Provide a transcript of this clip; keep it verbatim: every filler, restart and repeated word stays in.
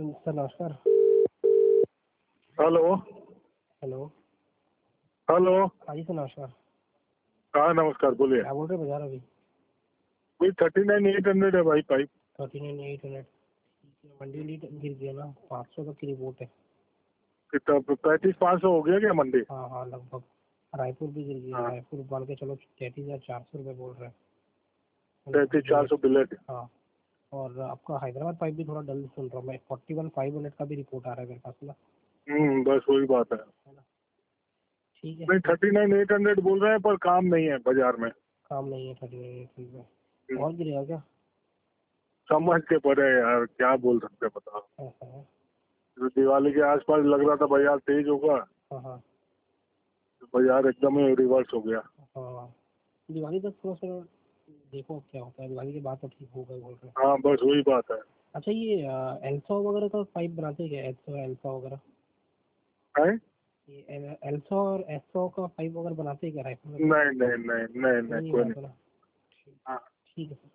Sir नमस्कार। Hello hello. Hello. हाँ जी सर नमस्कार। हाँ नमस्कार, बोलिए। क्या बोल रहे बाजार अभी? भाई थर्टी नाइन एट हंड्रेड है भाई pipe. Thirty nine eight hundred मंडी लीड गिर गया ना, पाँच सौ तक की रिपोर्ट है। कितना पैंतीस पाँच सौ हो गया क्या मंडी? हाँ हाँ लगभग। रायपुर भी गिर गया। हाँ रायपुर मान के चलो तैंतीस हजार चार सौ रुपये बोल रहे हैं पैंतीस चार बिलेट। सौ बिलेट। हाँ। और आपका हैदराबाद पाइप भी थोड़ा डल सुन रहा हूँ मैं। फोर्टी वन फाइव हंड्रेड का भी रिपोर्ट आ रहा है मेरे पास ना। हम्म बस वही बात है। है ना। ठीक है। नहीं थर्टी नाइन एट हंड्रेड बोल रहे हैं पर काम नहीं है बाजार में। काम नहीं है थर्टी नाइन एट हंड्रेड में। हम्म, और गिरेगा क्या? समझ के पड़े यार, क्या बोल सकते हैं बताओ। ऐसा है। जो दिवाली के आसपास लग रहा था बाजार तेज होगा, हाँ हाँ तो बाजार एकदम ही रिवर्स हो गया। हाँ। दिवाली तक थोड़ा सा देखो क्या होता है। दिवाली के बाद तो ठीक होगा बोल रहे हैं। हाँ बस वही बात है। अच्छा ये एल्सो वगैरह का पाइप बनाते हैं क्या? एल्सो एल्सो वगैरह है? ये एल्सो और एसओ का पाइप वगैरह बनाते हैं क्या रायपुर में? नहीं नहीं नहीं नहीं नहीं नहीं कोई नहीं। बनाते ना। ठीक हाँ। ठीक है सर।